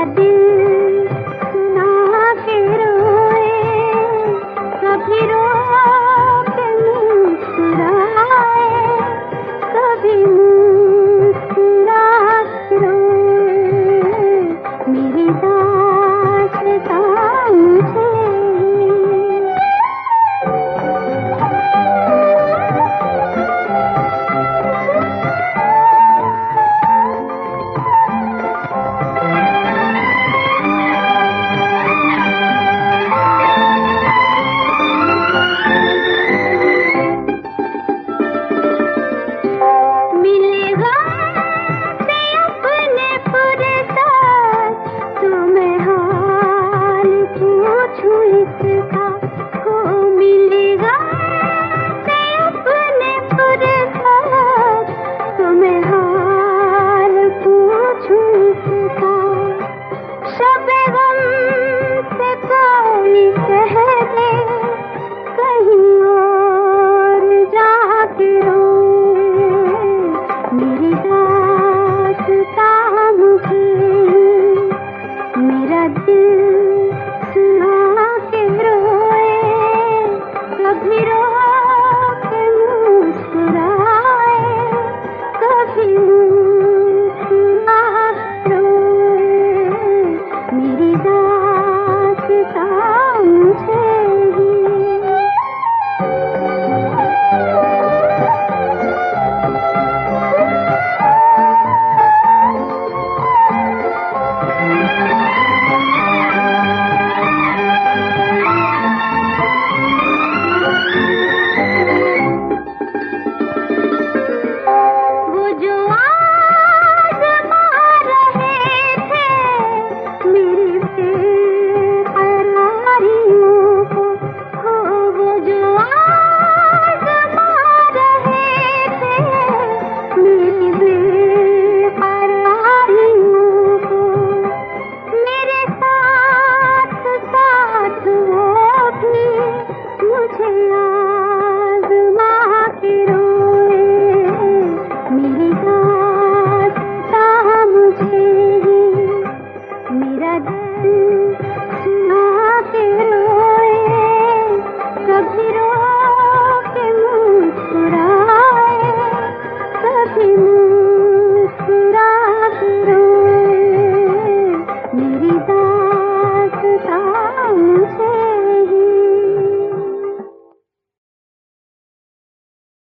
दिल सुना के रोए, कभी रो के मुस्कुराए, कभी मुस्कुरा के रोए, मेरी दास्तां मुझे। मेरा दिल सुना के रोए, कभी रो के मुस्कुराए, कभी मुस्कुरा रोए, मेरी दास्तां मुझे ही। मेरा दिल सुना के रोए, कभी रो के मुस्कुराए, कभी मुस्कुरा के रोए, मेरी दास्तां